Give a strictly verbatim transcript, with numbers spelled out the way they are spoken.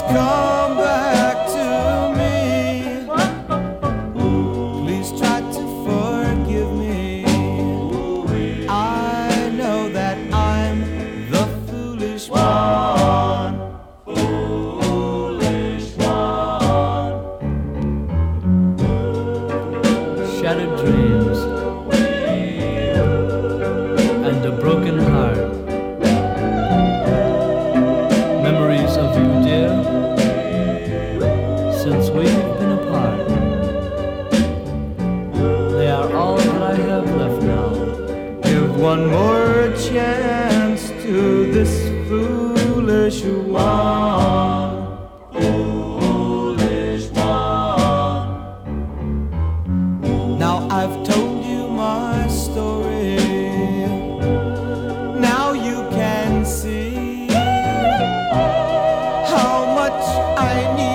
come back to me. Please try to forgive me. I know that I'm the foolish one. Foolish one. Shattered dreams and a broken heart. Memories of you, dear, since we've been apart. They are all that I have left now. Give one more chance to this foolish one. Foolish one. Now I've told you my story. Now you can see how much I need.